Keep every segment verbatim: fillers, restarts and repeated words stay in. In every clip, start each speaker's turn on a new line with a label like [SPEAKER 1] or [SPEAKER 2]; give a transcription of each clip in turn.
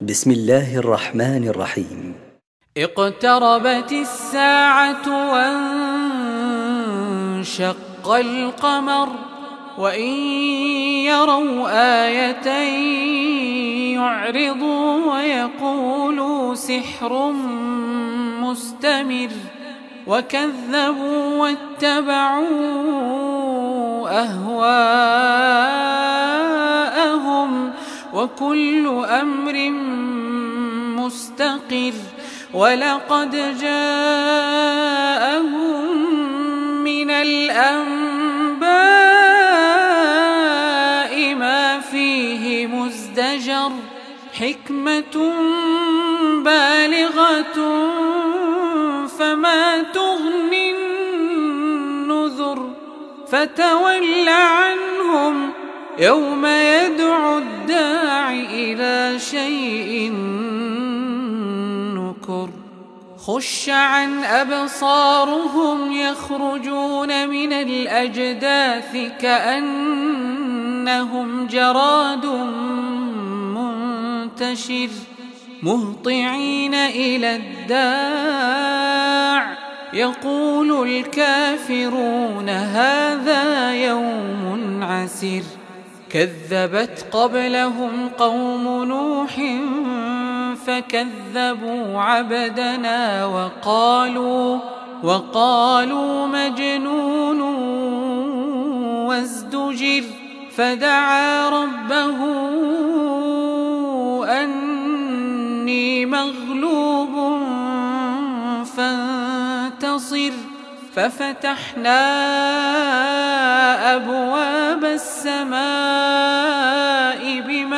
[SPEAKER 1] بسم الله الرحمن الرحيم.
[SPEAKER 2] اقتربت الساعة وانشق القمر وإن يروا آية يعرضوا ويقولوا سحر مستمر وكذبوا واتبعوا أهواءهم وكل أمر مستقر ولقد جاءهم من الأنباء ما فيه مزدجر حكمة بالغة فما تغني النذر فتول عنهم يوم يدعو الداع إلى شيء نكر خش عن أبصارهم يخرجون من الأجداث كأنهم جراد منتشر مهطعين إلى الداع يقول الكافرون هذا يوم عسر كذبت قبلهم قوم نوح فكذبوا عبدنا وقالوا وقالوا مجنون وازدجر فدعا ربه أني مغلوب فانتصر ففتحنا أبواب السماء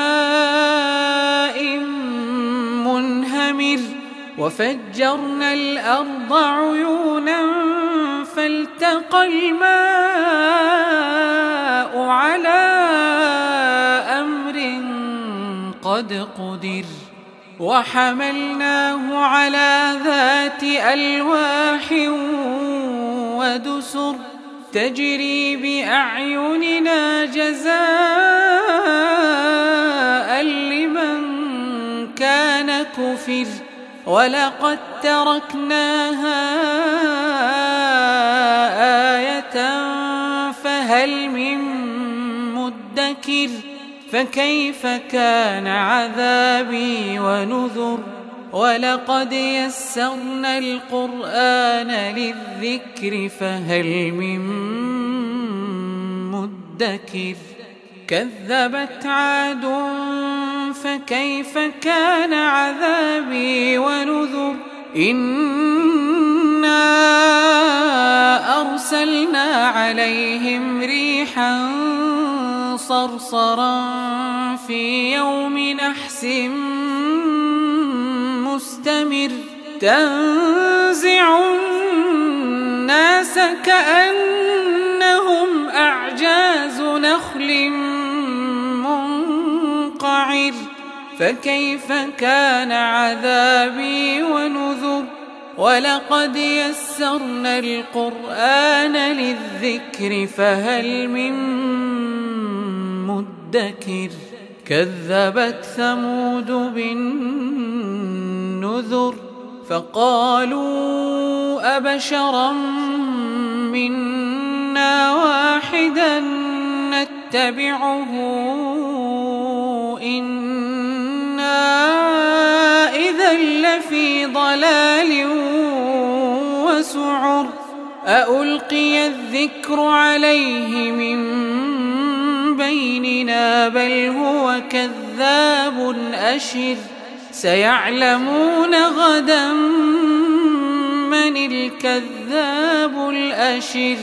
[SPEAKER 2] بماء منهمر وفجرنا الأرض عيونا فالتقى الماء على أمر قد قدر وحملناه على ذات ألواح ودسر تجري بأعيننا جزاء لمن كان كفر ولقد تركناها آية فهل من مدكر فكيف كان عذابي ونذر ولقد يسرنا القرآن للذكر فهل من مدكر كذبت عاد فكيف كان عذابي ونذر إنا أرسلنا عليهم ريحا صرصرا في يوم نحس مستمر تنزع الناس كأنهم أعجاز نخل منقعر فكيف كان عذابي ونذر ولقد يسرنا القرآن للذكر فهل من مدكر كذبت ثمود بالنذر فقالوا أبشرا منا واحدا نتبعه إنا إذا لفي ضلال وسعر أألقي الذكر عليه من بيننا بل هو كذاب أشر سيعلمون غدا من الكذاب الأشر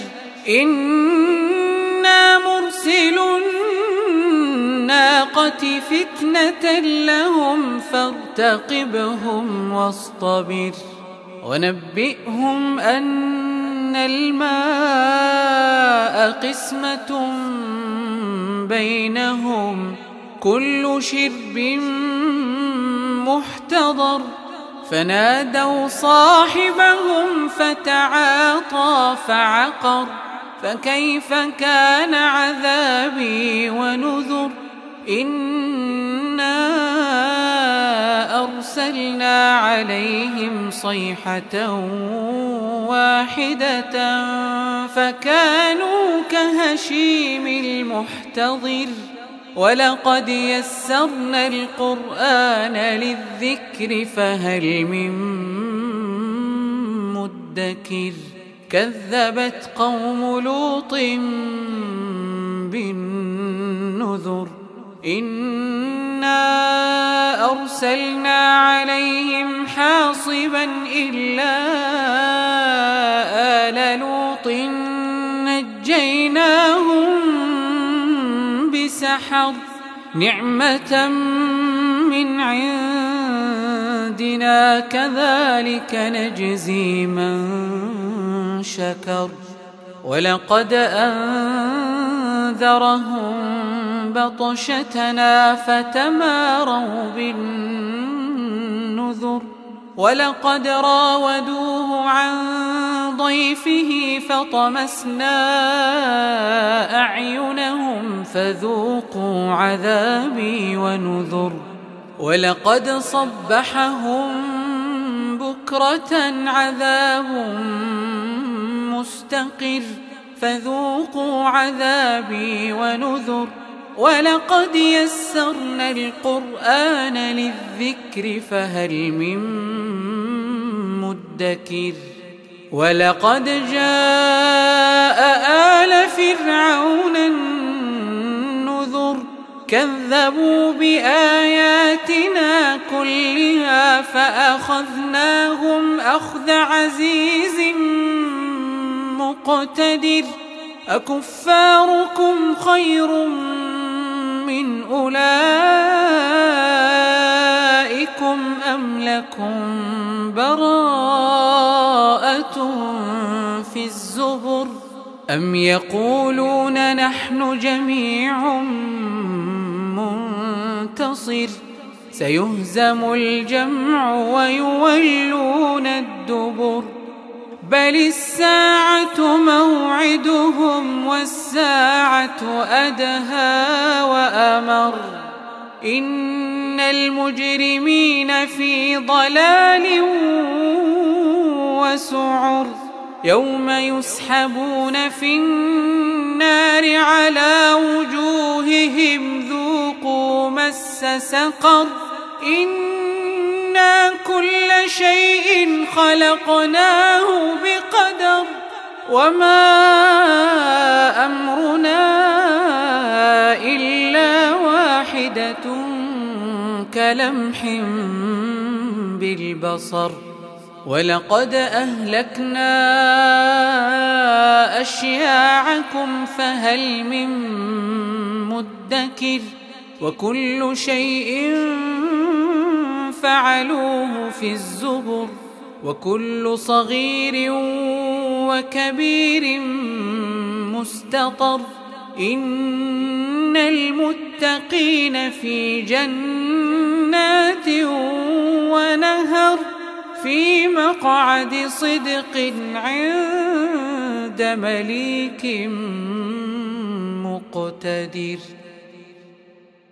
[SPEAKER 2] إنا مرسل الناقة فتنة لهم فارتقبهم واصطبر ونبئهم أن الماء قسمة بينهم كل شرب محتضر فنادوا صاحبهم فتعاطى فعقر فكيف كان عذابي ونذر إنا عليهم صيحة واحدة فكانوا كهشيم المحتضر ولقد يسرنا القرآن للذكر فهل من مدكر كذبت قوم لوط بالنذر إنا أرسلنا عليهم حاصبا إلا آل لوط نجيناهم بسحر نعمة من عندنا كذلك نجزي من شكر ولقد أنذرهم بطشتنا فتماروا بالنذر ولقد راودوه عن ضيفه فطمسنا أعينهم فذوقوا عذابي ونذر ولقد صبحهم بكرة عذاب مستقر فذوقوا عذابي ونذر ولقد يسرنا القرآن للذكر فهل من مدكر ولقد جاء آل فرعون النذر كذبوا بآياتنا كلها فأخذناهم أخذ عزيز مقتدر أكفاركم خير من أولئكم أم لكم براءة في الزبر أم يقولون نحن جميع منتصر سيهزم الجمع ويولون الدبر بل الساعة موعدهم والساعة أدهى وأمر إن المجرمين في ضلال وسعر يوم يسحبون في النار على وجوههم ذوقوا مس سقر إنا كل شيء خلقناه بقدر وما أمرنا إلا واحدة كلمح بالبصر ولقد أهلكنا أشياعكم فهل من مدكر وكل شيء فعلوه في الزبر وكل صغير وكبير مستطر إن المتقين في جنات ونهر في مقعد صدق عند مليك مقتدر.